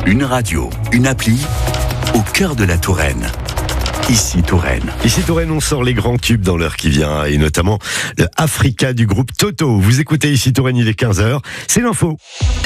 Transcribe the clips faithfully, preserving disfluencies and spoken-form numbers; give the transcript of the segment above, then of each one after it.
Une radio, une appli, au cœur de la Touraine. Ici Touraine. Ici Touraine, on sort les grands tubes dans l'heure qui vient, et notamment le Africa du groupe Toto. Vous écoutez Ici Touraine, il est quinze heures, c'est l'info.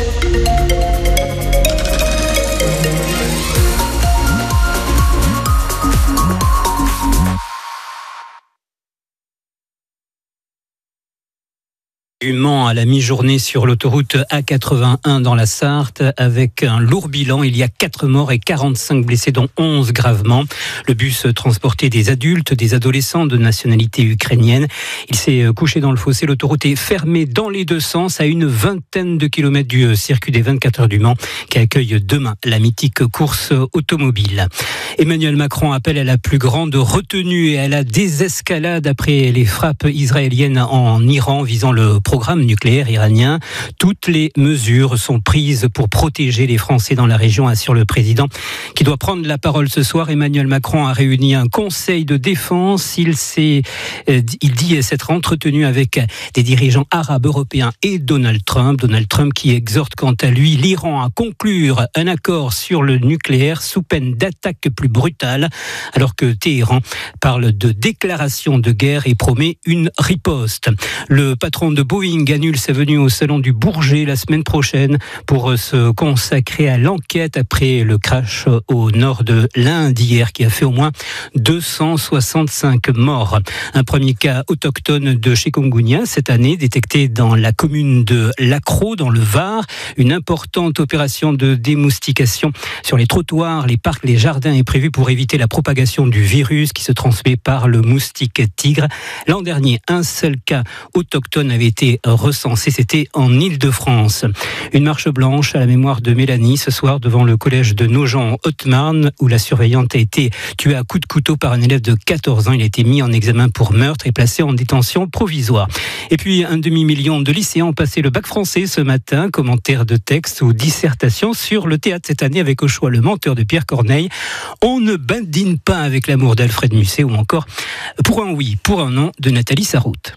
Mans à la mi-journée sur l'autoroute A quatre-vingt-un dans la Sarthe avec un lourd bilan. Il y a quatre morts et quarante-cinq blessés dont onze gravement. Le bus transportait des adultes, des adolescents de nationalité ukrainienne. Il s'est couché dans le fossé. L'autoroute est fermée dans les deux sens à une vingtaine de kilomètres du circuit des vingt-quatre heures du Mans qui accueille demain la mythique course automobile. Emmanuel Macron appelle à la plus grande retenue et à la désescalade après les frappes israéliennes en Iran visant le programme nucléaire iranien. Toutes les mesures sont prises pour protéger les Français dans la région, assure le président, qui doit prendre la parole ce soir. Emmanuel Macron a réuni un conseil de défense. Il s'est, il dit s'être entretenu avec des dirigeants arabes, européens et Donald Trump. Donald Trump qui exhorte quant à lui l'Iran à conclure un accord sur le nucléaire sous peine d'attaque plus brutale, alors que Téhéran parle de déclaration de guerre et promet une riposte. Le patron de Boeing annule sa venue au salon du Bourget la semaine prochaine pour se consacrer à l'enquête après le crash au nord de l'Inde hier qui a fait au moins deux cent soixante-cinq morts. Un premier cas autochtone de chikungunya cette année détecté dans la commune de Lacros dans le Var. Une importante opération de démoustication sur les trottoirs, les parcs, les jardins est prévue pour éviter la propagation du virus qui se transmet par le moustique tigre. L'an dernier, un seul cas autochtone avait été recensé, c'était en Île-de-France. Une marche blanche à la mémoire de Mélanie ce soir devant le collège de Nogent en Haute-Marne où la surveillante a été tuée à coups de couteau par un élève de quatorze ans. Il a été mis en examen pour meurtre et placé en détention provisoire. Et puis un demi-million de lycéens ont passé le bac français ce matin, commentaires de texte ou dissertation sur le théâtre cette année avec au choix Le Menteur de Pierre Corneille. On ne badine pas avec l'amour d'Alfred Musset ou encore Pour un oui, pour un non de Nathalie Sarraute.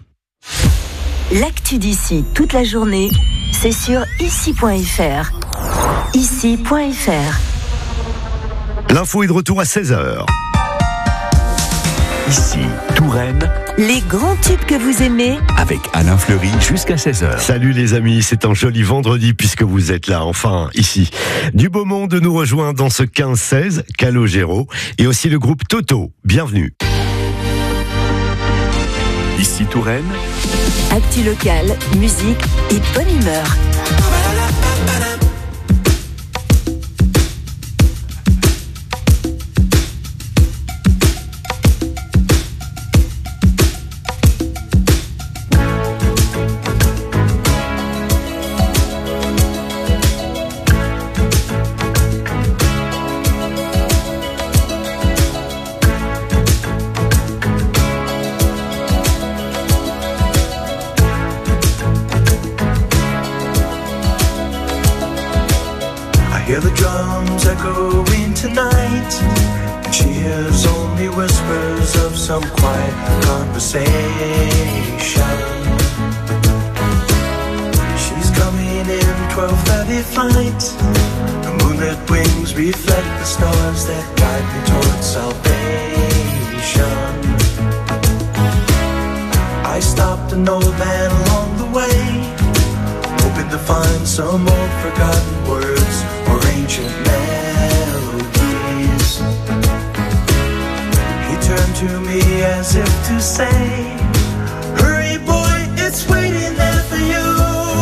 L'actu d'ici toute la journée, c'est sur ici point f r. ici point f r. L'info est de retour à seize heures. Ici Touraine. Les grands tubes que vous aimez Avec Alain Fleury jusqu'à seize heures. Salut les amis, c'est un joli vendredi puisque vous êtes là, enfin, ici. Du beau monde nous rejoint dans ce quinze seize, Calogero, et aussi le groupe Toto. Bienvenue. Ici Touraine. Actu locale, musique et bonne humeur. Hear the drums echoing tonight. She hears only whispers of some quiet conversation. She's coming in twelve thirty flight. The moonlit wings reflect the stars that guide me towards salvation. I stopped an old man along the way, hoping to find some old forgotten words or ancient melodies. He turned to me as if to say, hurry boy, it's waiting there for you.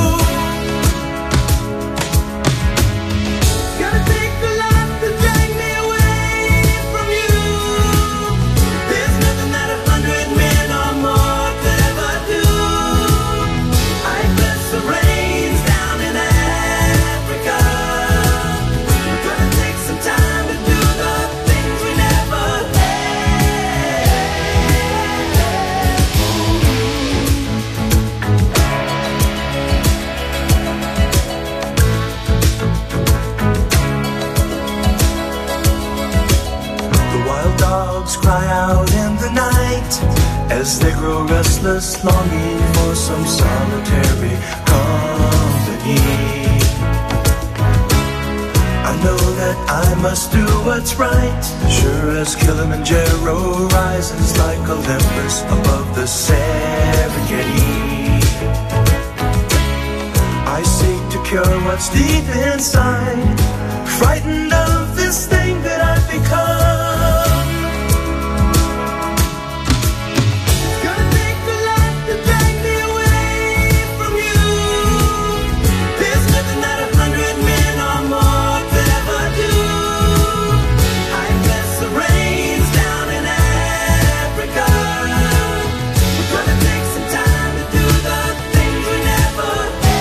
Gotta take a lot to drag me away from you. There's nothing that a hundred men or more could ever do. I bless the rains down in Africa. We're gonna take some time to do the things we never had. The wild dogs cry out in the night as they grow restless, longing for some solitary company. I know that I must do what's right. Sure as Kilimanjaro rises like Olympus above the Serengeti, I seek to cure what's deep inside, frightened of this thing that I've become. Gonna take a lot to drag me away from you. There's nothing that a hundred men or more could ever do. I bless the rains down in Africa. We're gonna take some time to do the things we never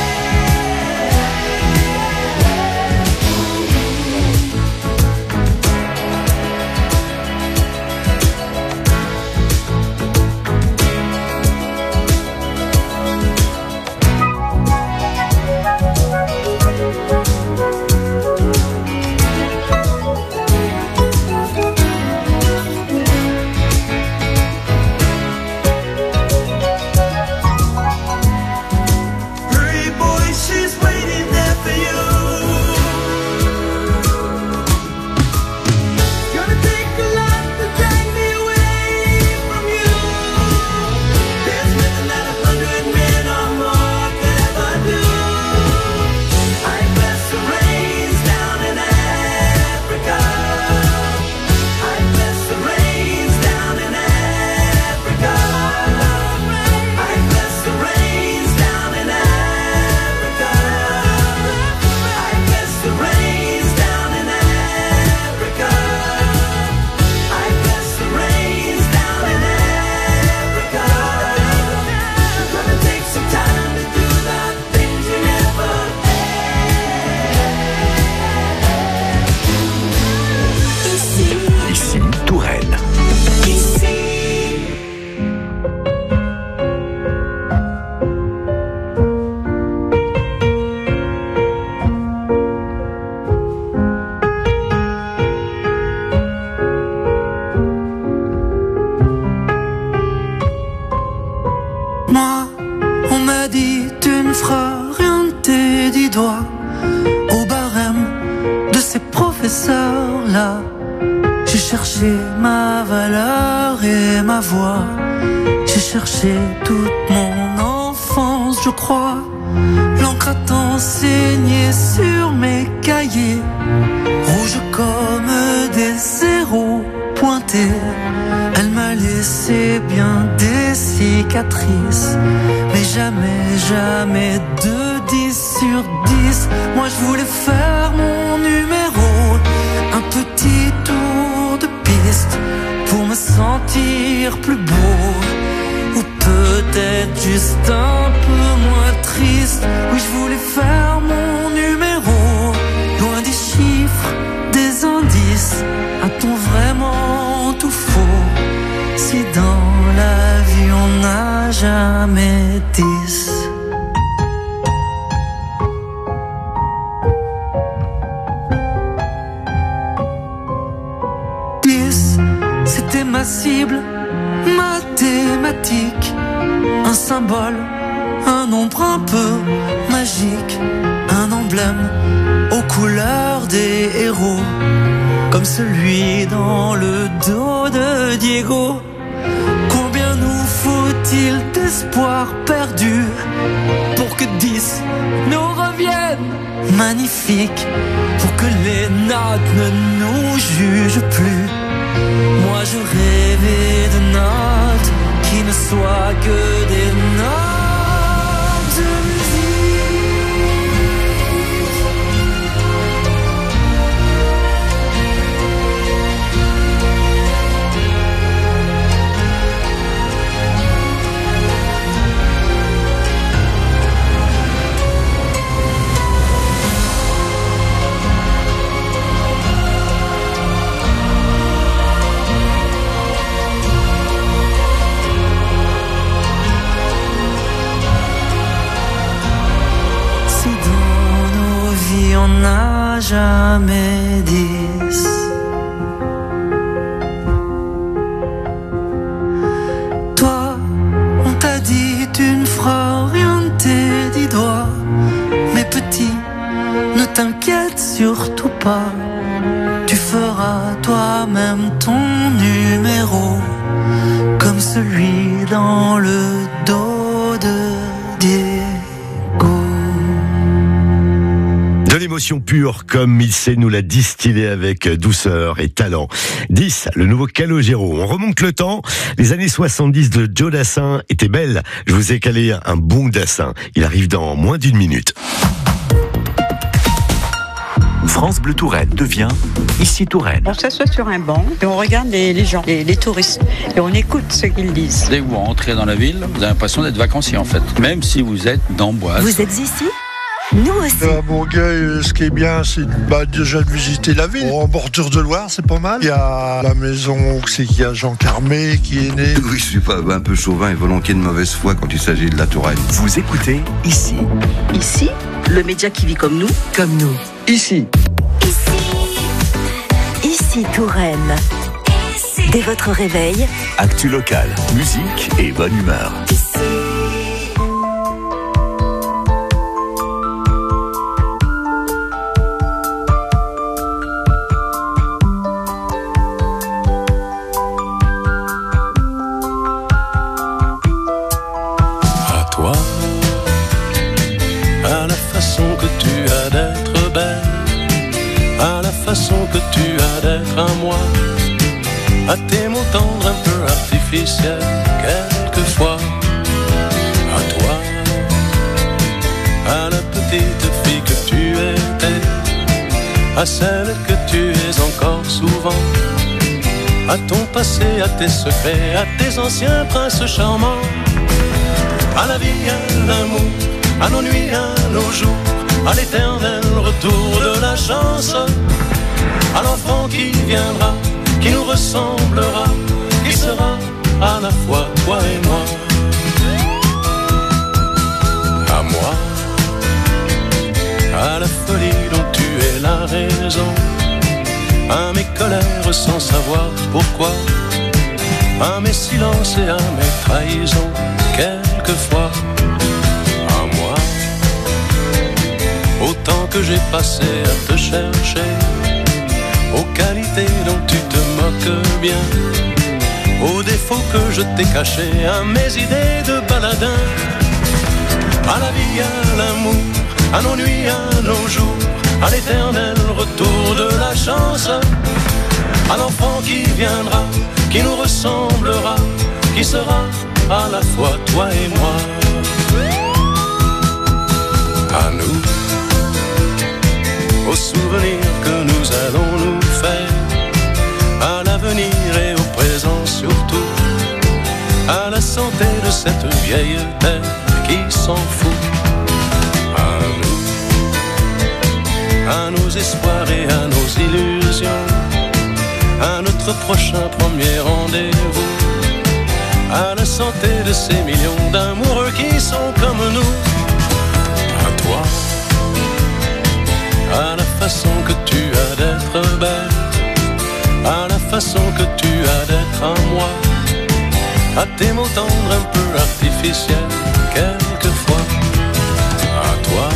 Hurry, boy, she's waiting there for you. Gonna take a lot to drag me away from you. There's nothing that a hundred men or more could ever do. I bless the rains down in Africa. I bless the rains down in Africa. I bless the rains down in Africa. I bless the rains down in Africa. I bless the rains down in Africa. We're gonna take some time to do the things we never Ici, Ici, Touraine. ici. Moi, on m'a dit tu ne feras rien de tes dix doigts. Au barème de ces professeurs-là, j'ai cherché ma valeur et ma voix. J'ai cherché toute mon enfance, je crois. L'encre a enseigné sur mes cahiers, rouge comme des zéros pointés. Elle m'a laissé bien des cicatrices, mais jamais, jamais de dix sur dix. Moi je voulais faire mon numéro, un petit tour de piste pour me sentir plus beau, ou peut-être juste un peu moins triste. Oui, je voulais faire mon numéro, loin des chiffres, des indices. A-t-on vraiment tout faux si dans la vie on n'a jamais dix? Dix, c'était ma cible mathématique, un symbole, un nombre un peu magique, un emblème aux couleurs des héros, comme celui dans le dos de Diego. Combien nous faut-il d'espoir perdu pour que dix nous reviennent magnifiques, pour que les notes ne nous jugent plus? Moi je rêvais de notes qui ne soient que des notes de musique. On n'a jamais dix. Toi, on t'a dit tu ne feras rien de tes dix doigts, mais petit, ne t'inquiète surtout pas. Tu feras toi-même ton numéro, comme celui dans le dos de Diego. De l'émotion pure, comme il sait nous la distiller avec douceur et talent. dix, le nouveau Calogero. On remonte le temps. Les années soixante-dix de Joe Dassin étaient belles. Je vous ai calé un bon Dassin. Il arrive dans moins d'une minute. France Bleu Touraine devient Ici Touraine. On s'assoit sur un banc et on regarde les, les gens, les, les touristes, et on écoute ce qu'ils disent. Dès que vous rentrez dans la ville, vous avez l'impression d'être vacancier en fait, même si vous êtes d'Amboise. Vous êtes ici ? Nous aussi. À Bourgueil, ce qui est bien, c'est bah, déjà de visiter la ville. En bordure de Loire, c'est pas mal. Il y a la maison, c'est qu'il y a Jean Carmé qui est né. Oui, je suis pas un peu chauvin et volontiers de mauvaise foi quand il s'agit de la Touraine. Vous écoutez Ici. Ici, le média qui vit comme nous. Comme nous. Ici. Ici Touraine. Dès votre réveil, Actu local, musique et bonne humeur. À toi, à la façon que tu as d'être belle, à la façon que tu as d'être à moi, à tes mots tendres un peu artificiels quelquefois. À toi, à la petite fille que tu étais, à celle que tu es encore souvent, à ton passé, à tes secrets, à tes anciens princes charmants, à la vie, à l'amour, à nos nuits, à nos jours, à l'éternel retour de la chance, à l'enfant qui viendra, qui nous ressemblera, qui sera à la fois toi et moi. À moi, à la folie dont tu es la raison, à mes colères sans savoir pourquoi, à mes silences et à mes trahisons quelquefois. À moi, au temps que j'ai passé à te chercher, aux qualités dont tu te moques bien, aux défauts que je t'ai cachés, à mes idées de baladin, à la vie, à l'amour, à nos nuits, à nos jours, à l'éternel retour de la chance, à l'enfant qui viendra, qui nous ressemblera, qui sera à la fois toi et moi. À nous, aux souvenirs que nous allons nous faire, à l'avenir et au présent surtout, à la santé de cette vieille terre qui s'en fout. À nous, à nos espoirs et à nos illusions, à notre prochain premier rendez-vous, à la santé de ces millions d'amoureux qui sont comme nous. À toi, à la façon que tu as d'être belle, à la façon que tu as d'être à moi, à tes mots tendres un peu artificiels quelquefois. À toi,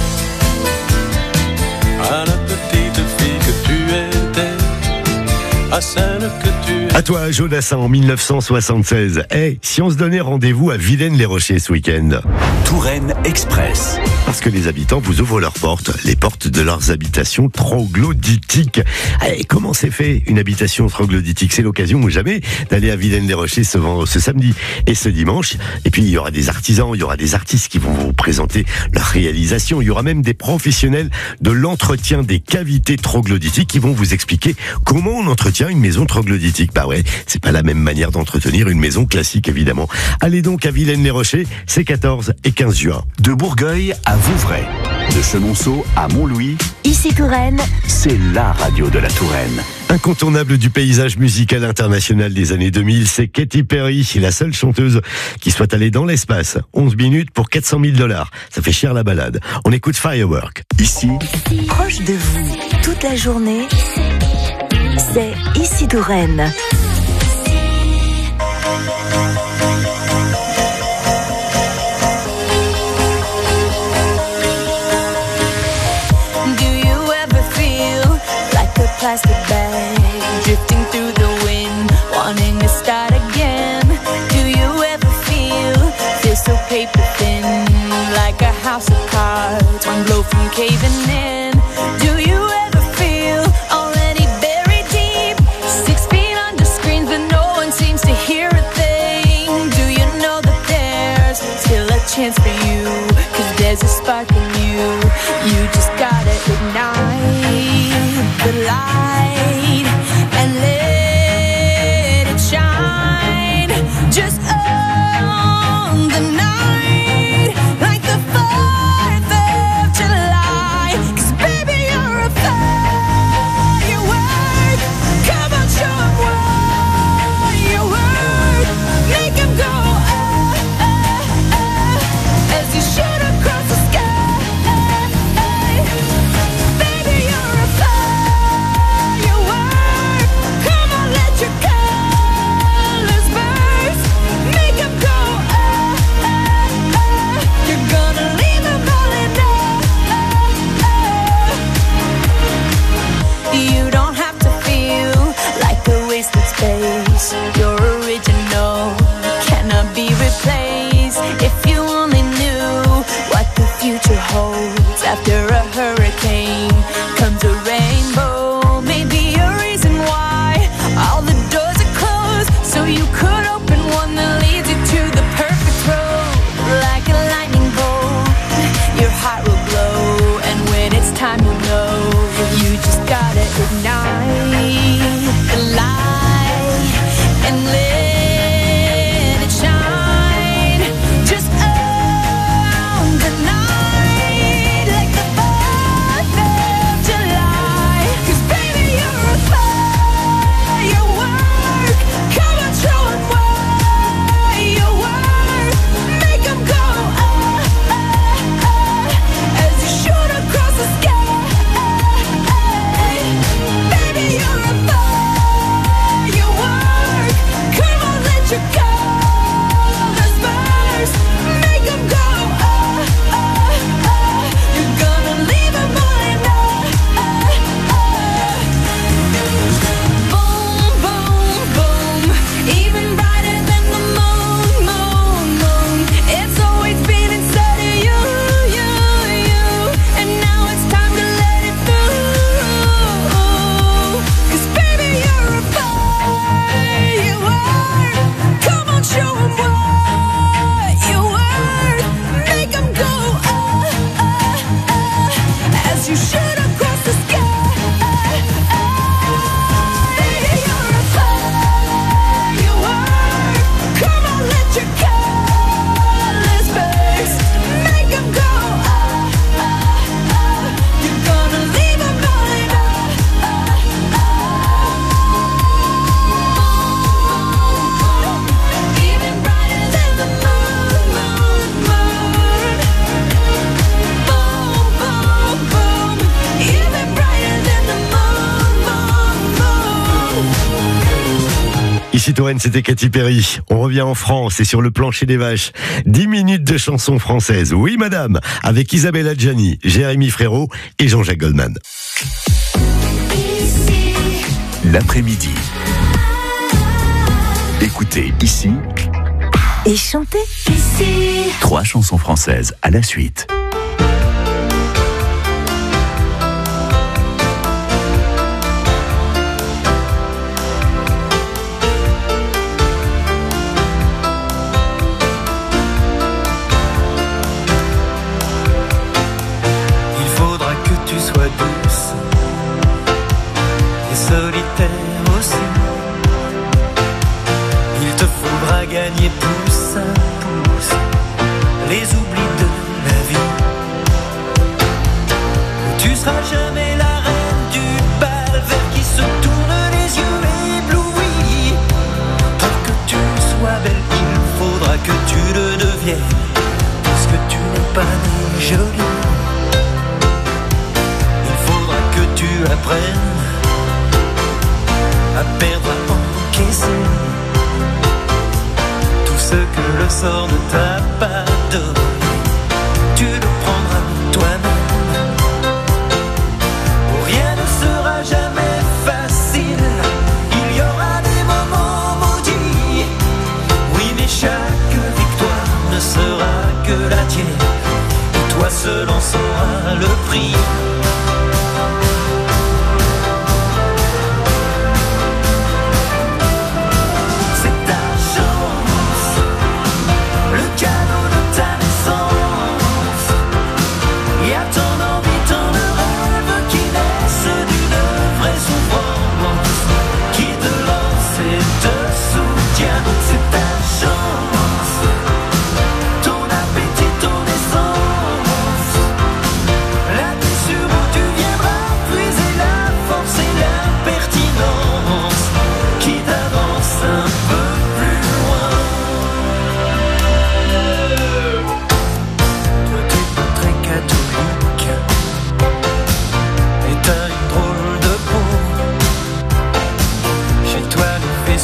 à la petite fille que tu étais, à celle que tu... À toi, Joe Dassin, en mille neuf cent soixante-seize. Eh, hey, si on se donnait rendez-vous à Vilaine-les-Rochers ce week-end? Touraine Express. Parce que les habitants vous ouvrent leurs portes, les portes de leurs habitations troglodytiques. Allez, comment c'est fait une habitation troglodytique? C'est l'occasion ou jamais d'aller à Vilaine-les-Rochers ce, ce samedi et ce dimanche. Et puis il y aura des artisans, il y aura des artistes qui vont vous présenter leur réalisation. Il y aura même des professionnels de l'entretien des cavités troglodytiques qui vont vous expliquer comment on entretient une maison troglodytique. Bah ouais, c'est pas la même manière d'entretenir une maison classique évidemment. Allez donc à Vilaine-les-Rochers, c'est quatorze et quinze juin. De Bourgueil à Vouvray, de Chenonceau à Montlouis, Ici Touraine, c'est la radio de la Touraine. Incontournable du paysage musical international des années deux mille, c'est Katy Perry, la seule chanteuse qui soit allée dans l'espace. onze minutes pour quatre cent mille dollars. Ça fait cher la balade. On écoute Firework. Ici, proche de vous, toute la journée, c'est Ici Touraine. Do you ever feel plastic bag, drifting through the wind, wanting to start again. Do you ever feel, feel so paper thin, like a house of cards, one blow from caving in? Do you ever feel already buried deep, six feet under screens but no one seems to hear a thing? Do you know that there's still a chance for you, cause there's a spark in you, you just gotta ignite the light and let it shine, just on the night, like the fourth of July, cause baby you're a firework, come on show 'em what you're worth, make 'em go ah, ah, ah, as you shoot across the sky. Baby, you're a firework, come on let your colors burst, make 'em go ah, ah, ah, you're gonna leave 'em all in ah. You don't have to feel like a wasted space, you're original, cannot be replaced. If you only knew what the future holds, after a hurricane comes a rainbow, maybe a reason why all the doors are closed, so you could open one that leads you to the perfect road, like a lightning bolt, your heart will glow, and when it's time you'll know, you just gotta ignite the light and let it shine, just on the night, like the fourth of July, cause baby you're a firework, come on show 'em what you're worth, make 'em go ah, ah, ah, as you shoot across the sky. Baby you're a firework, come on let your colors burst, make 'em go ah, ah, ah, you're gonna leave 'em all in ah, ah, ah. Boom, boom, boom, even brighter than the moon, moon, moon, it's always been inside of you, you, you, and now it's time to let it through, cause baby you're a firework, come on show 'em what you're worth, make 'em go ah, ah, ah, as you shoot across the sky. Baby you're a firework, come on let your colors burst, make 'em go ah, ah, ah, you're gonna leave 'em all in ah, ah, ah. Even brighter than the moon, moon, moon. Boom, boom, boom, even brighter than the moon, moon, moon. Ici Touraine, c'était Katy Perry. On revient en France et sur le plancher des vaches. dix minutes de chansons françaises. Oui madame, avec Isabelle Adjani, Jérémy Frérot et Jean-Jacques Goldman. L'après-midi. Écoutez ici Et chanter ici. trois chansons françaises à la suite. Il faudra que tu sois douce et solitaire aussi. Il te faudra gagner pouce à pouce les oublis de la vie. Tu seras jamais la reine du bal vers qui se tournent les yeux éblouis. Pour que tu sois belle, il faudra que tu le deviennes, parce que tu n'es pas née jolie. Il faudra que tu apprennes à perdre, à encaisser tout ce que le sort ne t'a pas donné. Tu le prendras toi-même. Oh, rien ne sera jamais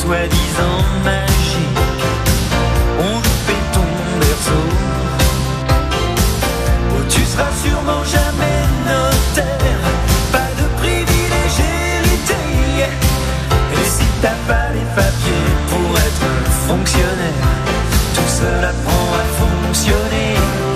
soi-disant magique ont loupé ton berceau. Oh, tu seras sûrement jamais notaire, pas de privilège hérité. Et si t'as pas les papiers pour être fonctionnaire, tout seul apprend à fonctionner.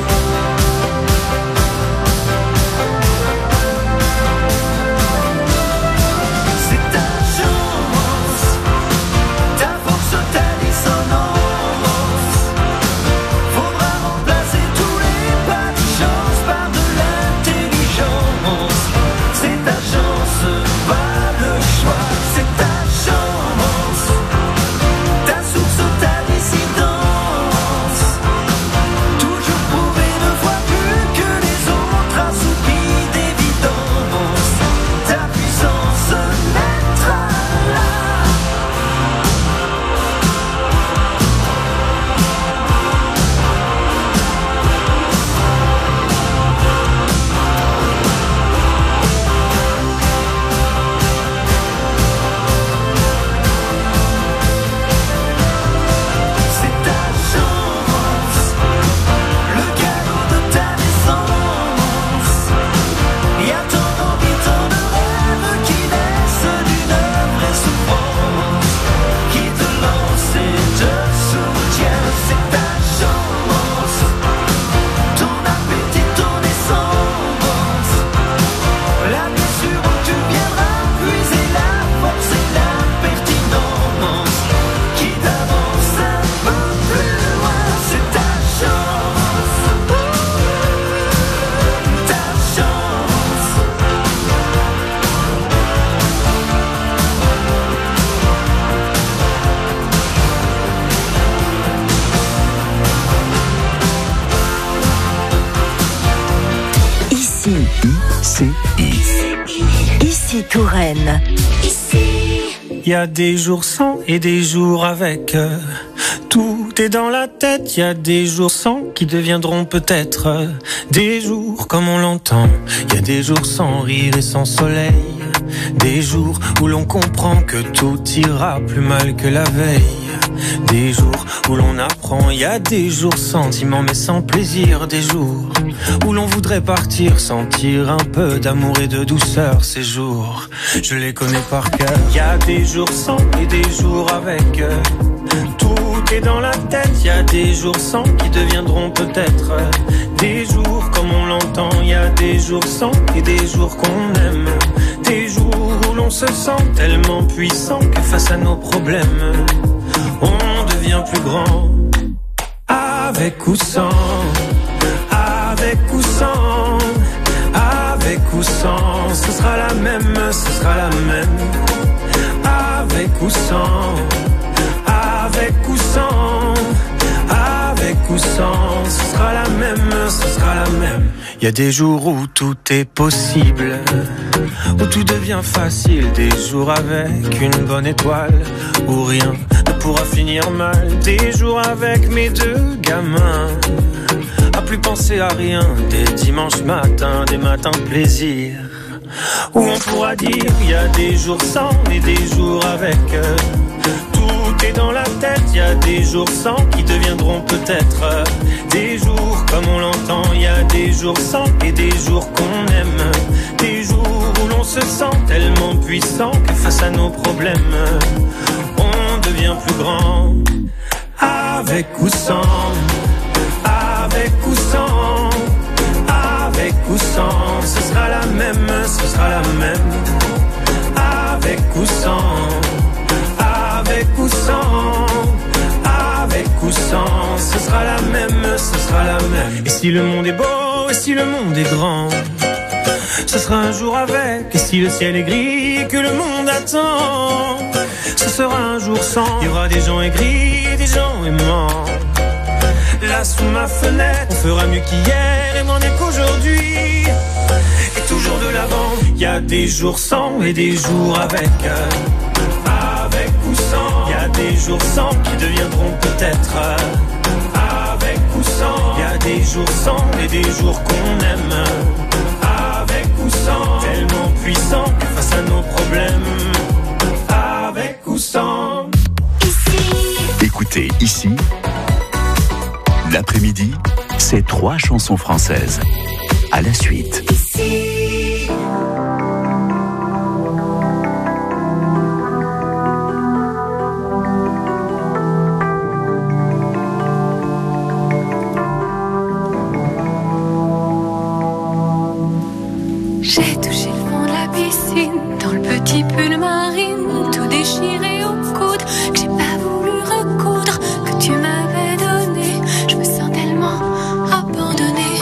Ici Touraine. Il y a des jours sans et des jours avec. Tout est dans la tête. Il y a des jours sans qui deviendront peut-être des jours comme on l'entend. Il y a des jours sans rire et sans soleil. Des jours où l'on comprend que tout ira plus mal que la veille. Des jours où l'on apprend, il y a des jours sentiments mais sans plaisir. Des jours où l'on voudrait partir, sentir un peu d'amour et de douceur. Ces jours, je les connais par cœur. Il y a des jours sans et des jours avec. Tout est dans la tête, il y a des jours sans qui deviendront peut-être des jours comme on l'entend. Il y a des jours sans et des jours qu'on aime. Des jours où l'on se sent tellement puissant que face à nos problèmes on devient plus grand. Avec ou sans, avec ou sans, avec ou sans, ce sera la même, ce sera la même. Avec ou sans, avec ou sans, avec ou sans, ce sera la même, ce sera la même. Il y a des jours où tout est possible, où tout devient facile. Des jours avec une bonne étoile, où rien ne pourra finir mal. Des jours avec mes deux gamins, à plus penser à rien. Des dimanches matins, des matins de plaisir, où on pourra dire il y a des jours sans et des jours avec. Tout est dans la tête, il y a des jours sans qui deviendront peut-être des jours comme on l'entend. Il y a des jours sans et des jours qu'on aime. Des jours où l'on se sent tellement puissant que face à nos problèmes on devient plus grand. Avec ou sans, avec ou sans, avec ou sans, ce sera la même, ce sera la même. Avec ou sans, avec ou sans, avec ou sans, ce sera la même, ce sera la même. Et si le monde est beau, et si le monde est grand, ce sera un jour avec. Et si le ciel est gris et que le monde attend, ce sera un jour sans. Il y aura des gens aigris et des gens aimants. Là sous ma fenêtre, on fera mieux qu'hier et moins bien qu'aujourd'hui. Et toujours de l'avant. Il y a des jours sans et des jours avec. Avec ou sans. Il y a des jours sans qui deviendront peut-être avec ou sans. Il y a des jours sans et des jours qu'on aime. Avec ou sans. Tellement puissant que face à nos problèmes. Avec ou sans. trois chansons françaises. À la suite. J'ai touché le fond de la piscine, dans le petit pull marine, tout déchiré au coude, que j'ai pas voulu recoudre, que tu m'avais donné. Je me sens tellement abandonnée.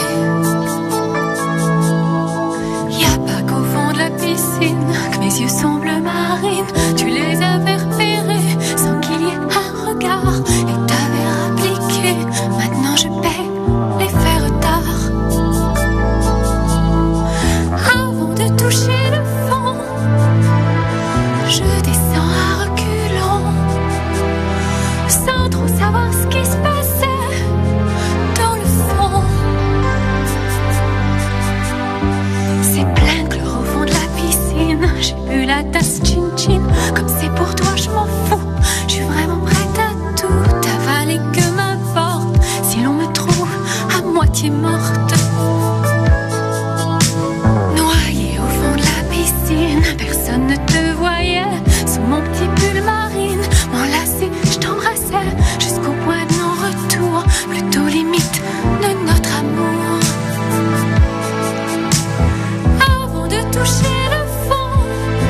Y a pas qu'au fond de la piscine que mes yeux sont bleu marine. Tu les avais repérés sans qu'il y ait un regard, et t'avais appliqué. Maintenant je paie les faits retard. Toucher le fond, je descends à reculons, sans trop savoir ce qui se passait dans le fond. C'est plein de chlore au fond de la piscine. J'ai bu la tasse chin-chin. Comme c'est pour toi, je m'en fous. Je suis vraiment prête à tout avaler, que m'importe si l'on me trouve à moitié morte. Personne ne te voyait sous mon petit pull marine. M'enlacer, je t'embrassais jusqu'au point de non-retour, plutôt limite de notre amour. Avant de toucher le fond,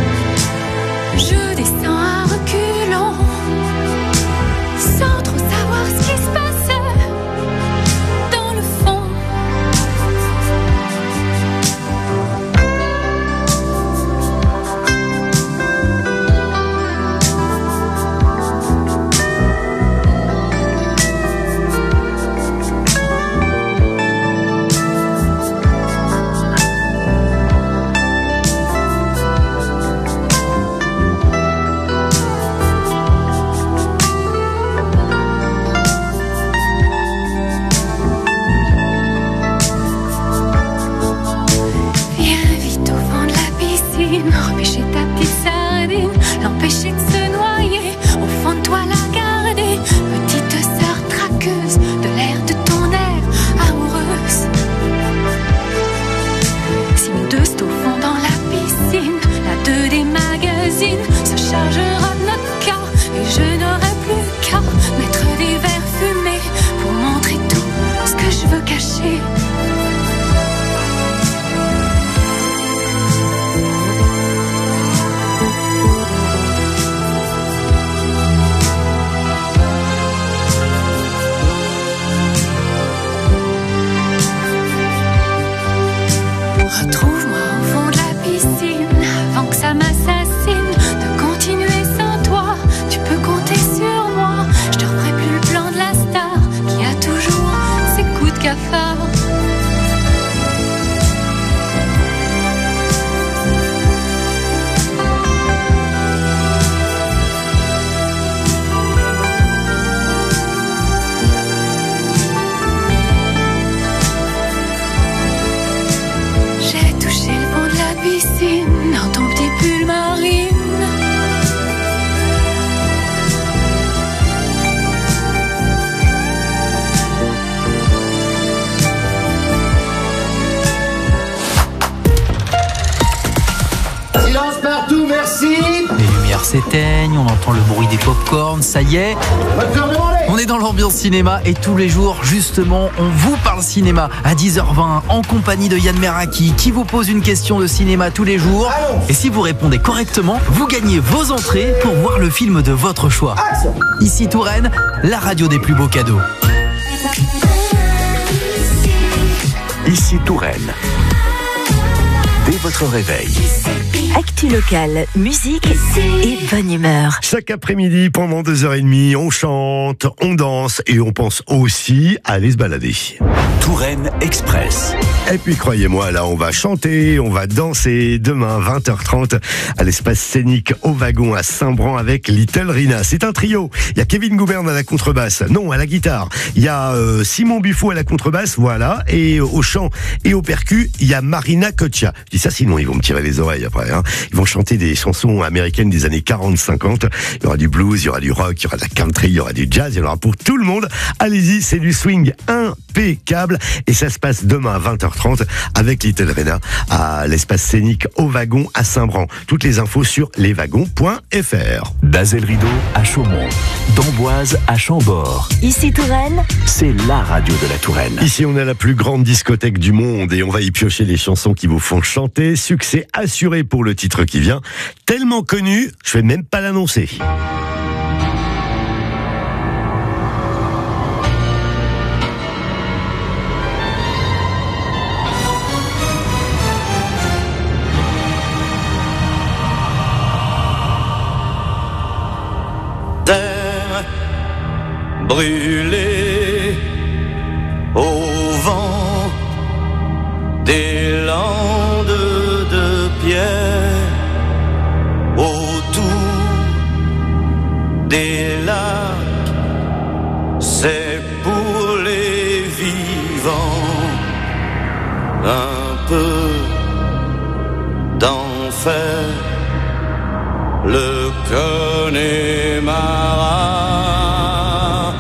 je descends à reculons, sans trop savoir ce qui se passait dans le fond. Repêcher ta petite sardine, l'empêcher de se noyer, au fond de toi la garder, petite sœur traqueuse, de l'air de ton air amoureuse. Si nous deux c'est au fond dans la piscine, la deux des magazines se chargera de notre cas, et je n'aurai plus qu'à mettre des verres fumés pour montrer tout ce que je veux cacher. Retrouve-moi au fond de la piscine, avant que ça m'assassine, de continuer sans toi, tu peux compter sur moi. Je te referai plus le plan de la star, qui a toujours ses coups de cafard. Dans ton petit pull marine, silence partout, merci. Les lumières s'éteignent, on entend le bruit des pop-corn, ça y est. On est dans l'ambiance cinéma et tous les jours, justement, on vous parle cinéma à dix heures vingt en compagnie de Yann Meraki qui vous pose une question de cinéma tous les jours. Et si vous répondez correctement, vous gagnez vos entrées pour voir le film de votre choix. Ici Touraine, la radio des plus beaux cadeaux. Ici Touraine. Dès votre réveil. Actu locale, musique et bonne humeur. Chaque après-midi, pendant deux heures et demie, on chante, on danse et on pense aussi à aller se balader. Touraine Express. Et puis croyez-moi, là on va chanter, on va danser demain vingt heures trente à l'espace scénique au wagon à Saint-Bran avec Little Rina. C'est un trio. Il y a Kevin Gouberne à la contrebasse, non à la guitare. Il y a euh, Simon Buffo à la contrebasse, voilà, et au chant et au percu, il y a Marina Kocha. Je dis ça, sinon ils vont me tirer les oreilles après. Hein. Ils vont chanter des chansons américaines des années quarante cinquante. Il y aura du blues, il y aura du rock, il y aura de la country, il y aura du jazz, il y en aura pour tout le monde. Allez-y, c'est du swing impeccable. Et ça se passe demain à vingt heures trente avec Little Rena à l'espace scénique au Wagon à Saint-Bran. Toutes les infos sur leswagons point f r. Dazel Rideau à Chaumont, d'Amboise à Chambord. Ici Touraine, c'est la radio de la Touraine. Ici, on a la plus grande discothèque du monde et on va y piocher les chansons qui vous font chanter. Succès assuré pour le titre qui vient. Tellement connu, je vais même pas l'annoncer. Terre brûlée au vent des landes de pierre, autour des lacs, c'est pour les vivants un peu d'enfer. Le Connemara,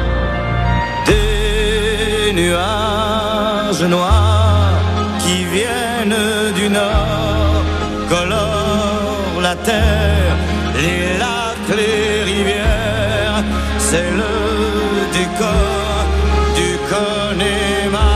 des nuages noirs qui viennent du nord colorent la terre, les lacs, les rivières, c'est le décor du Connemara.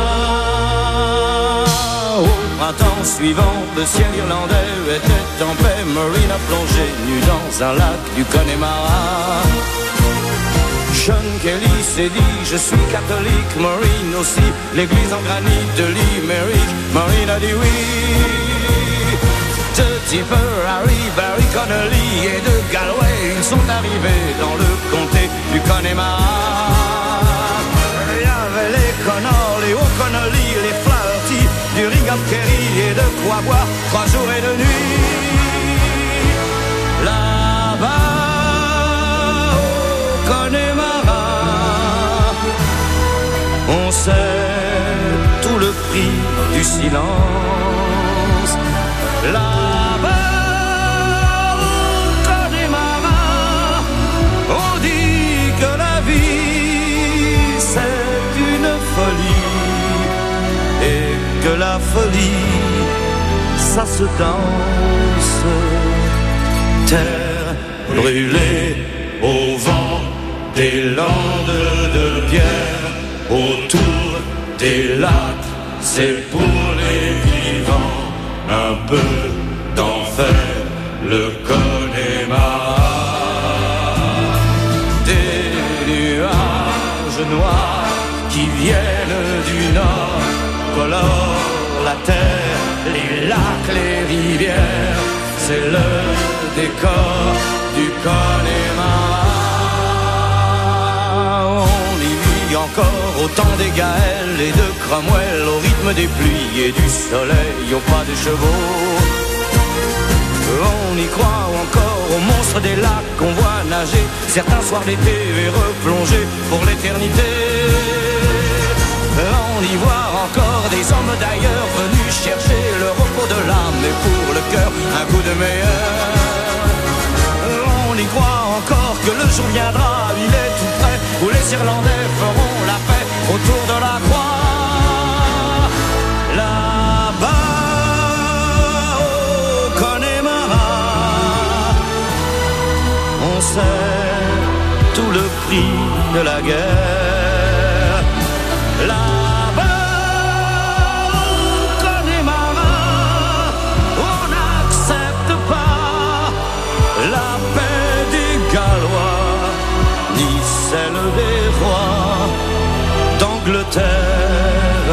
Au printemps suivant, le ciel irlandais était en paix. Maureen a plongé nu dans un lac du Connemara. Sean Kelly s'est dit je suis catholique, Maureen aussi, l'église en granit de Limerick. Maureen a dit oui. De Tipper, Harry, Barry Connolly et de Galway, ils sont arrivés dans le comté du Connemara. Il y avait les Connors, les O'Connolly, les Flaherty, du Ring of Kerry et de quoi boire trois jours et deux nuits. Là-bas au Connemara, on sait tout le prix du silence. Là-bas au Connemara, on dit que la vie c'est une folie et que la folie ça se danse. Terre brûlée au vent des landes de pierre, autour des lacs, c'est pour les vivants un peu d'enfer, le Connemara. Des nuages noirs qui viennent du nord colorent la terre, les lacs, les rivières, c'est le décor du Connemara. On y vit encore au temps des Gaëls et de Cromwell, au rythme des pluies et du soleil, au pas des chevaux. On y croit encore aux monstres des lacs qu'on voit nager certains soirs d'été et replonger pour l'éternité. On y voit encore des hommes d'ailleurs venus chercher le repos de l'âme et pour le cœur un coup de meilleur. On y croit encore que le jour viendra, il est tout près, où les Irlandais feront la paix autour de la croix. Là-bas au Connemara, on sait tout le prix de la guerre. Là-bas au Connemara, on n'accepte pas la paix des Gallois, ni celle des rois d'Angleterre.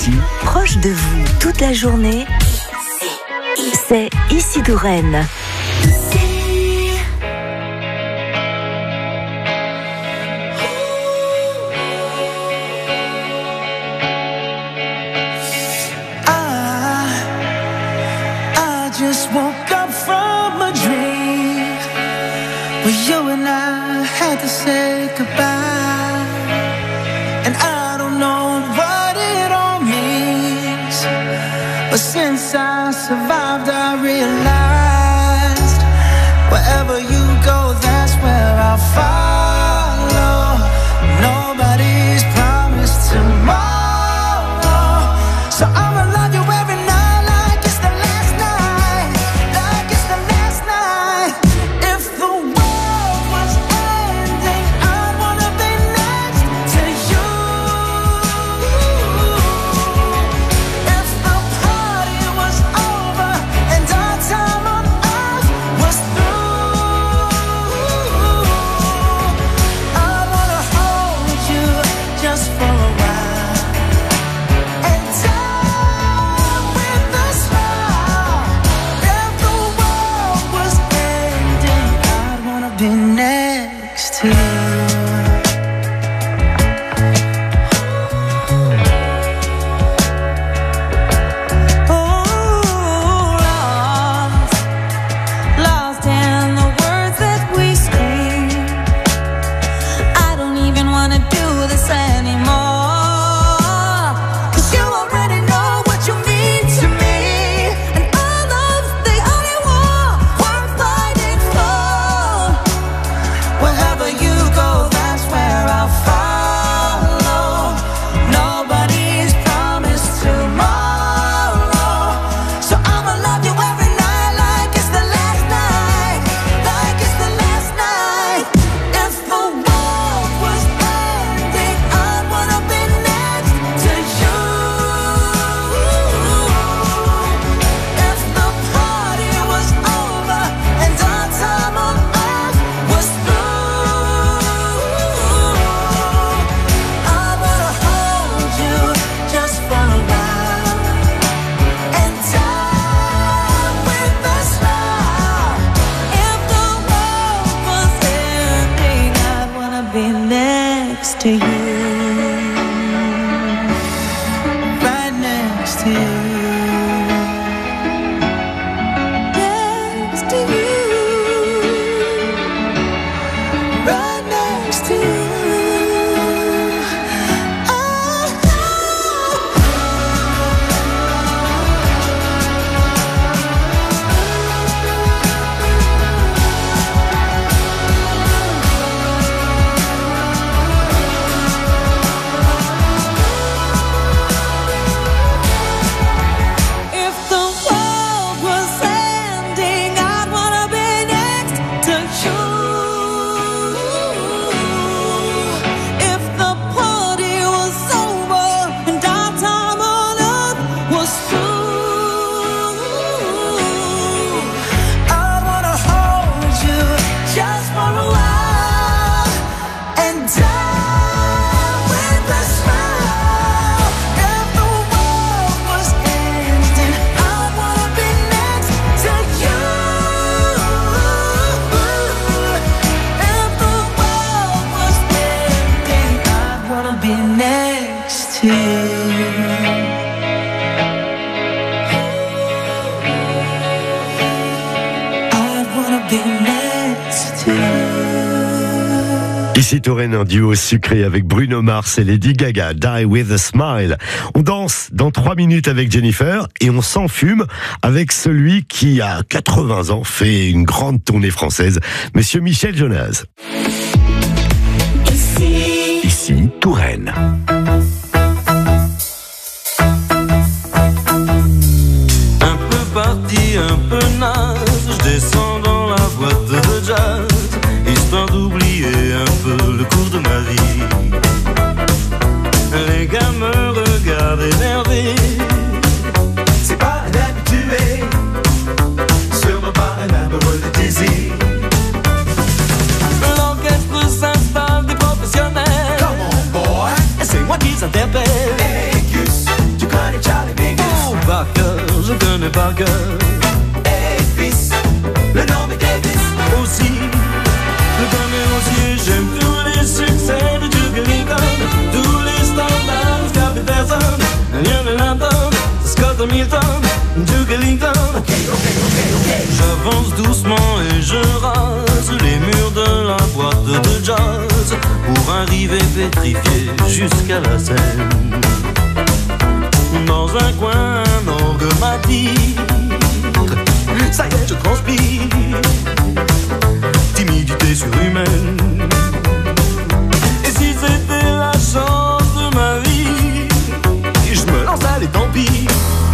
Ici, proche de vous, toute la journée, c'est Ici Touraine. Just woke up from a dream where you and I had to say goodbye, and I don't know what it all means, but since I survived I realized wherever you go, that's where I'll follow. Nobody's promised tomorrow, so I'ma love you every night. Ici Touraine, un duo sucré avec Bruno Mars et Lady Gaga, Die With A Smile. On danse dans trois minutes avec Jennifer et on s'enfume avec celui qui, à quatre-vingts ans, fait une grande tournée française, Monsieur Michel Jonas. Ici, Ici Touraine. Un peu parti, un peu naze, je descends dans la boîte de jazz, histoire d'oublier un peu le cours de ma vie. Les gars me regardent énervés. C'est pas inhabitué, sûrement pas un amoureux de désir. L'orchestre s'installe, des professionnels. Come on boy, et c'est moi qui s'interpelle. Hey Gus, tu connais Parker. Hey fils, le nom est Davis. Aussi, le camérancier, j'aime tous les succès de Duke Ellington, tous les standards, Scott Peterson, Lionel Hampton, Scott Hamilton, Duke Ellington. Okay, okay, okay, okay. J'avance doucement et je rase les murs de la boîte de jazz pour arriver pétrifié jusqu'à la scène. Dans un coin, un orgue m'a dit, ça y est, je transpire, timidité surhumaine. Et si c'était la chance de ma vie, je me lance, allez, tant pis.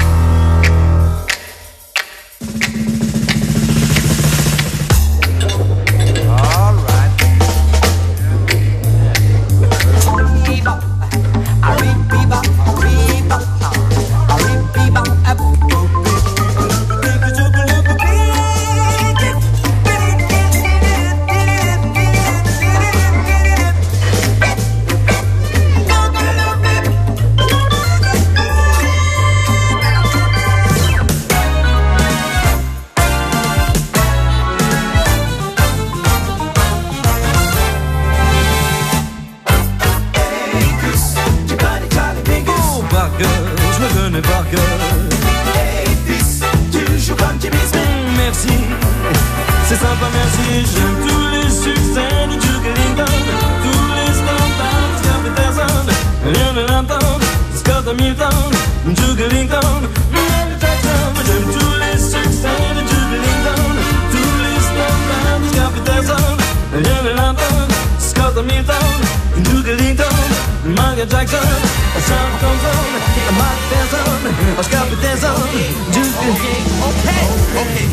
C'est sympa, merci, j'aime tous les succès de Duke Ellington, tous les standards, Scott Peterson, Lionel Hampton, Scott Hamilton, Duke Ellington, Michael Jackson. J'aime tous les succès de Duke Ellington, tous les standards, Scott Peterson, Lionel Hampton, Scott Hamilton, Duke Ellington, Michael Jackson, Sean Thompson, Mike Tyson, Scott Peterson, Duke Ellington. Okay, okay.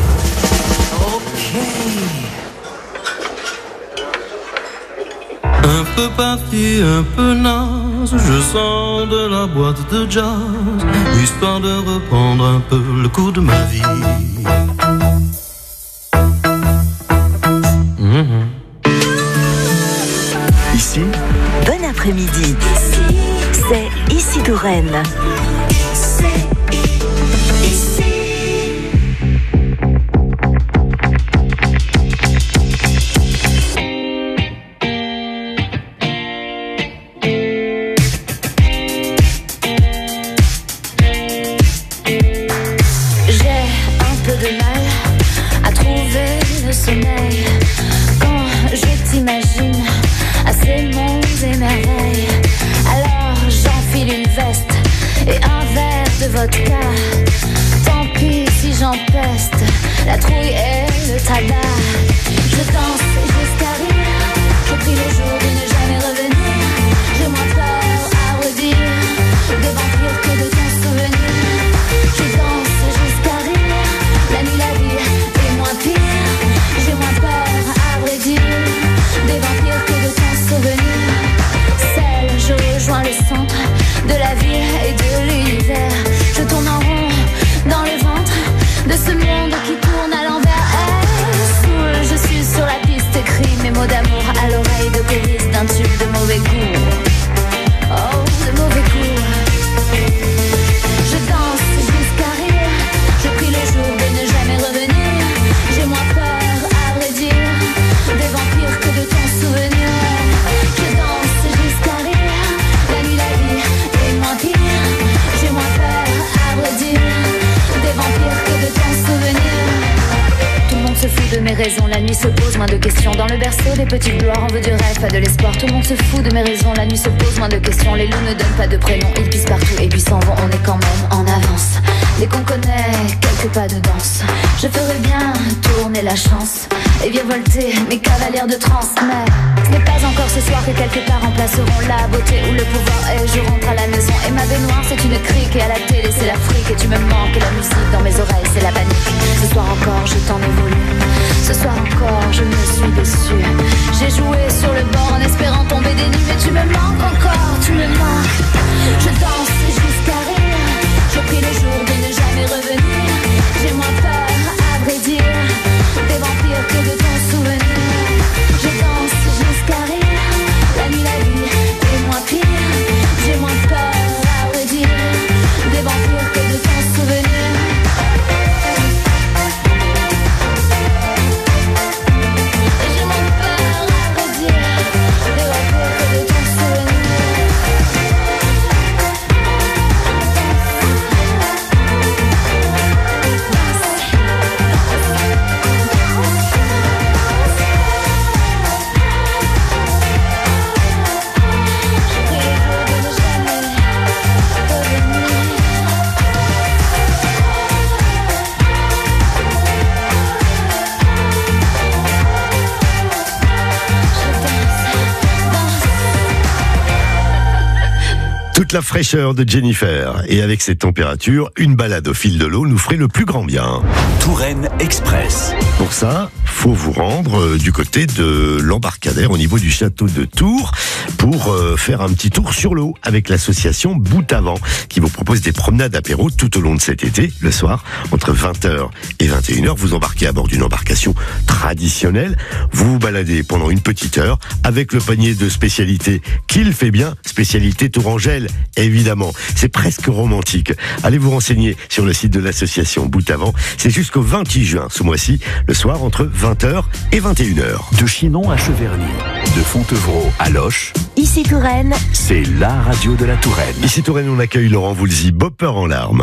Un peu parti, un peu naze, je sors de la boîte de jazz, histoire de reprendre un peu le cours de ma vie. Mmh. Ici, bon après-midi. C'est Ici Touraine. Tant pis si j'empeste la trouille et le tabac. Je danse jusqu'à rire, je prie le jour de ne jamais revenir. J'ai moins peur à redire des vampires que de ton souvenir. Je danse jusqu'à rire, la nuit la vie est moins pire. J'ai moins peur à vrai dire des vampires que de ton souvenir. Celle, je rejoins le centre de la ville et de l'univers. Je tourne en rond dans le ventre de ce monde qui tourne à l'envers. Hey, saoul, je suis sur la piste, écris mes mots d'amour à l'oreille de choriste d'un tube de mauvais goût. Oh, de mauvais goût. Je danse jusqu'à rire, je prie le jour de ne jamais revenir. J'ai moins peur, à vrai dire, des vampires que de ton souvenir. Je danse jusqu'à rire, la nuit la vie est moins pire. J'ai moins peur, à vrai dire, des vampires que de ton souvenir. Tout le monde se fout de mes raisons, la nuit se pose, moins de questions. Dans le berceau des petites gloires, on veut du rêve, pas de l'espoir. Tout le monde se fout de mes raisons, la nuit se pose, moins de questions. Les loups ne donnent pas de prénom, ils pissent partout et puis s'en vont, on est quand même en avance. Dès qu'on connaît quelques pas de danse, je ferais bien tourner la chance et virevolter mes cavalières de trance. Mais ce n'est pas encore ce soir que quelque part remplaceront la beauté ou le pouvoir. Et je rentre à la maison et ma baignoire c'est une crique. Et à la télé c'est l'Afrique et tu me manques. Et la musique dans mes oreilles c'est la panique. Ce soir encore je t'en ai voulu, ce soir encore je me suis déçue. J'ai joué sur le bord en espérant tomber des nues. Mais tu me manques encore, tu me manques. Je danse jusqu'à rire, je prie le jour de ne jamais revenir. J'ai moins peur, à vrai dire, des vampires que de ton souvenir. Je danse jusqu'à rire, la nuit la vie est moins pire. J'ai moins peur, à vrai dire, des vampires que de ton souvenir. toute la fraîcheur de Jennifer. Et avec cette température, une balade au fil de l'eau nous ferait le plus grand bien. Touraine Express. Pour ça, faut vous rendre euh, du côté de l'embarcadère au niveau du château de Tours pour euh, faire un petit tour sur l'eau avec l'association Boutavant qui vous propose des promenades apéro tout au long de cet été. Le soir, entre vingt heures et vingt et une heures, vous embarquez à bord d'une embarcation traditionnelle. Vous vous baladez pendant une petite heure avec le panier de spécialités qu'il fait bien, spécialité Tourangelle, évidemment. C'est presque romantique. Allez vous renseigner sur le site de l'association Boutavant. C'est jusqu'au vingt-huit juin, ce mois-ci, le soir entre vingt heures et vingt et une heures. De Chinon à Cheverny, de Fontevraud à Loches, Ici Touraine, c'est la radio de la Touraine. Ici Touraine, on accueille Laurent Voulzy, bopper en larmes.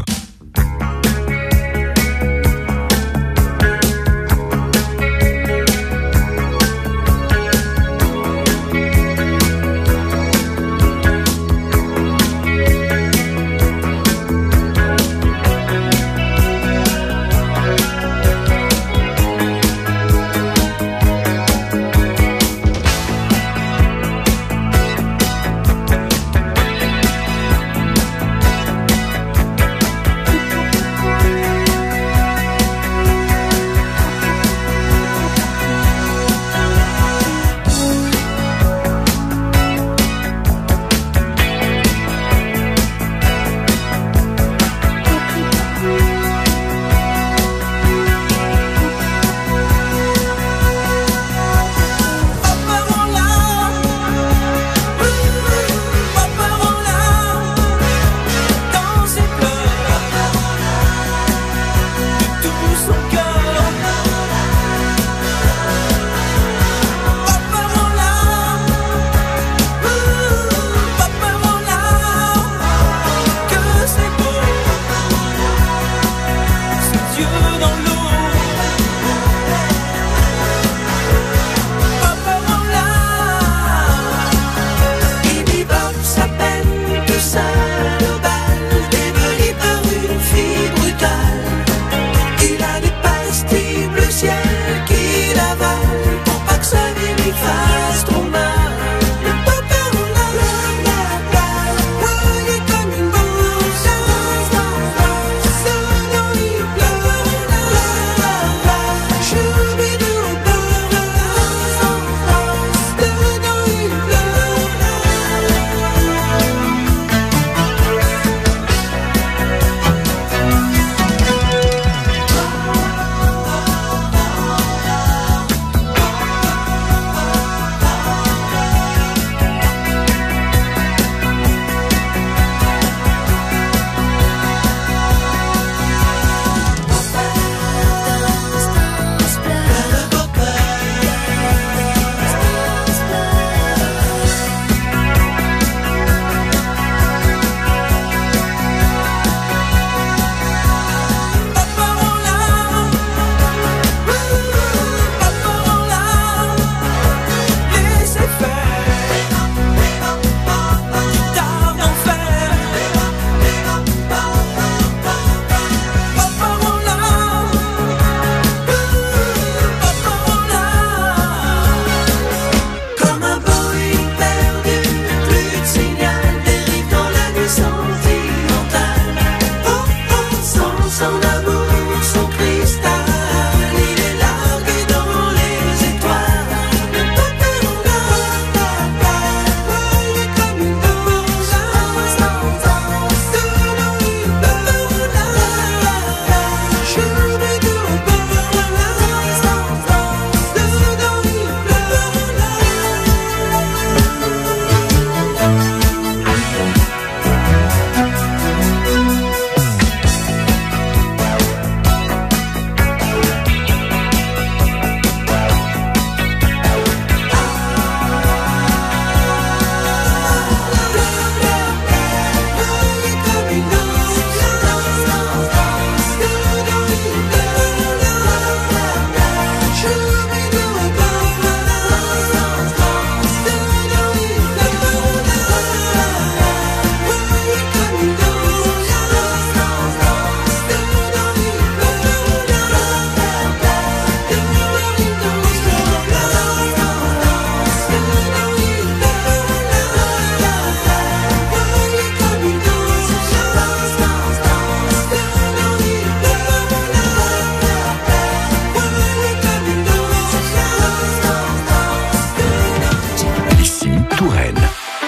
Touraine.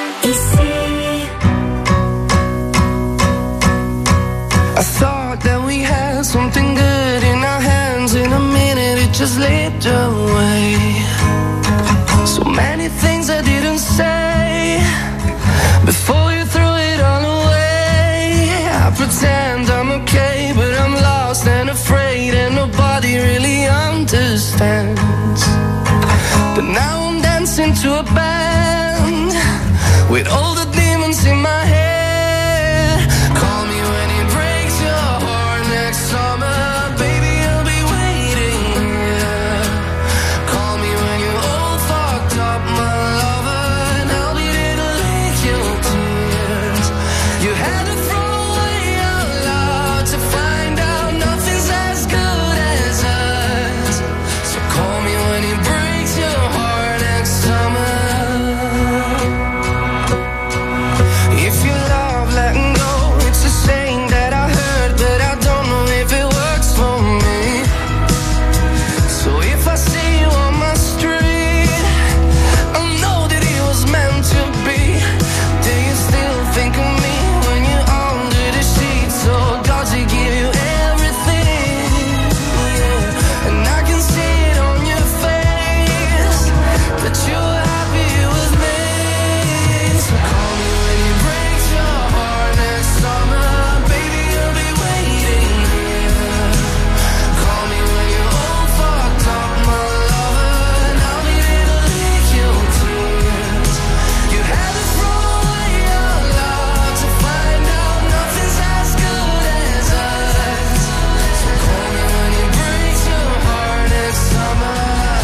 I thought that we had something good in our hands. In a minute it just slipped away. So many things I didn't say before you threw it all away. I pretend I'm okay, but I'm lost and afraid, and nobody really understands. But now I'm dancing to a band with all the demons in my head. Call me when it breaks your heart next summer, baby, I'll be waiting, yeah. Call me when you're all fucked up, my lover, and I'll be there to lick your tears. You had to throw away your love to find out nothing's as good as us. So call me when it breaks your heart next summer. If you love letting go, it's a saying that I heard, but I don't know if it works for me. So if I see you on my street, I know that it was meant to be. Do you still think of me when you're under the sheets? Or does he give you everything? Yeah. And I can see it on your face that you're happy with me. So call me when it breaks your heart next summer, baby, I'll be waiting here. Call me when you're all fucked up, my lover, and I'll be there to lick your tears. You had to throw away your love to find out nothing's as good as us. So call me when it breaks your heart next summer.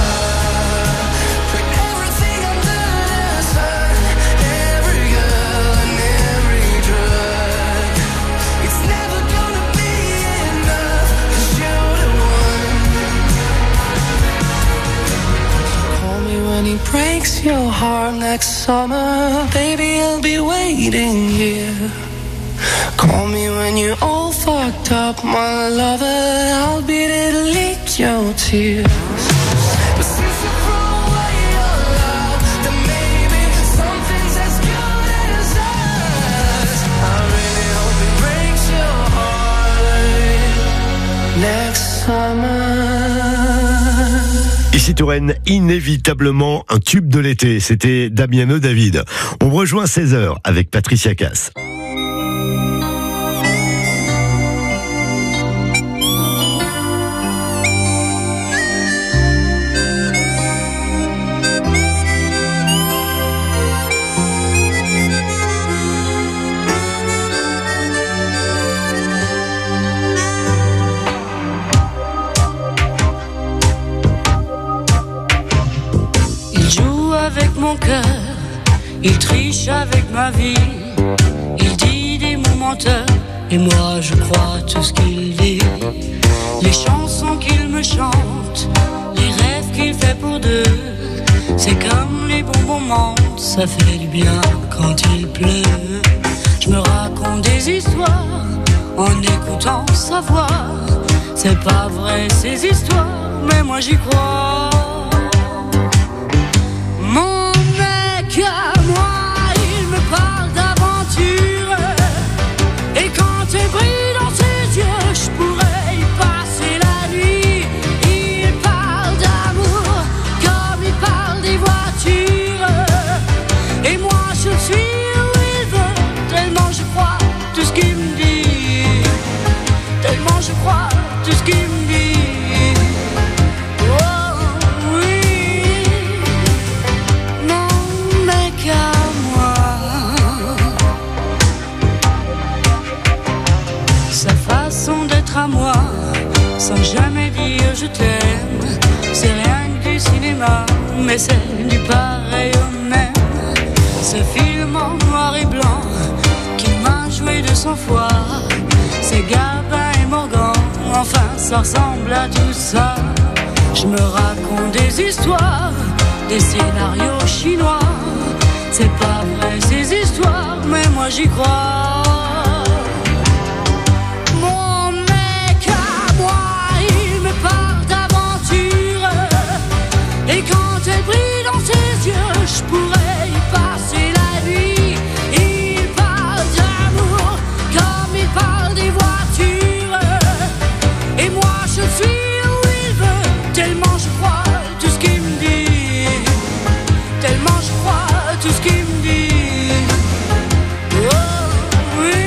Put everything under the sun, every girl and every drug. It's never gonna be enough, 'cause you're the one. Call me when he breaks your heart next summer, baby, I'll be waiting here. Call me when you're all fucked up, my lover, I'll be there to lick your tears. But since you throw away your love, then maybe something's as good as us. I really hope it breaks your heart next summer. Ici Touraine, inévitablement un tube de l'été. C'était Damiano David. On rejoint seize heures avec Patricia Cass. Il joue avec mon cœur, il triche avec ma vie, il dit des mots menteurs, et moi je crois tout ce qu'il dit. Les chansons qu'il me chante, les rêves qu'il fait pour deux, c'est comme les bons moments, ça fait du bien quand il pleut. Je me raconte des histoires en écoutant sa voix. C'est pas vrai ces histoires, mais moi j'y crois. Mon mec à moi, il me parle d'aventure, et quand il brille dans ses yeux, je pourrais y passer la nuit. Il parle d'amour comme il parle des voitures, et moi je suis où il veut, tellement je crois tout ce qu'il me dit, tellement je crois tout ce qu'il me dit. À moi, sans jamais dire je t'aime, c'est rien que du cinéma, mais c'est du pareil au même. Ce film en noir et blanc qui m'a joué de sang froid, c'est Gabin et Morgan, enfin ça ressemble à tout ça. Je me raconte des histoires, des scénarios chinois, c'est pas vrai ces histoires, mais moi j'y crois. Et quand elle brille dans ses yeux, je pourrais y passer tout ce qu'il me dit. Oh oui,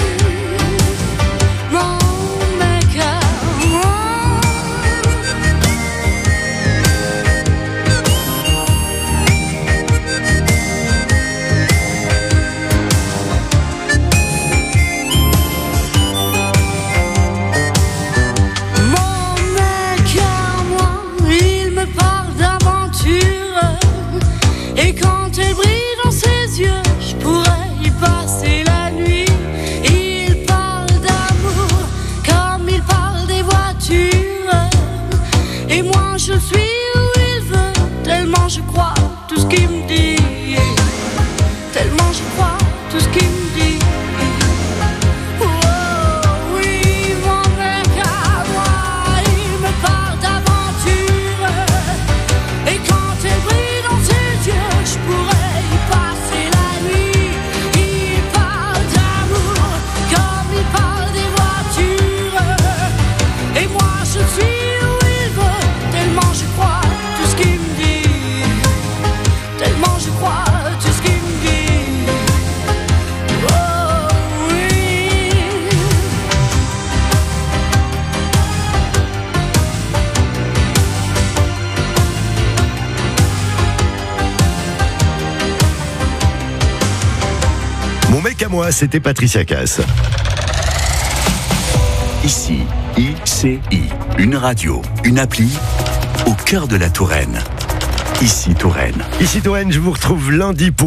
mon mec à moi. Mon mec à moi, il me parle d'aventure. Et quand elle brille dans ses yeux, je pourrais y passer la nuit. Il parle d'amour comme il parle des voitures. Et moi je suis où il veut, tellement je crois tout ce qu'il me dit. Tellement je crois tout ce qu'il me dit. Oh oui, mon mec à moi, il me parle d'aventure. Et quand elle brille dans ses yeux, je pourrais y passer la nuit. Il parle d'amour comme il parle des voitures. Et moi je suis où il veut, tellement je crois tout ce qu'il me dit. Tellement je crois tout ce qu'il me dit. Oh oui. Mon mec à moi, c'était Patricia Cass. Ici, I C I, une radio, une appli au cœur de la Touraine. Ici Touraine. Ici Touraine, je vous retrouve lundi pour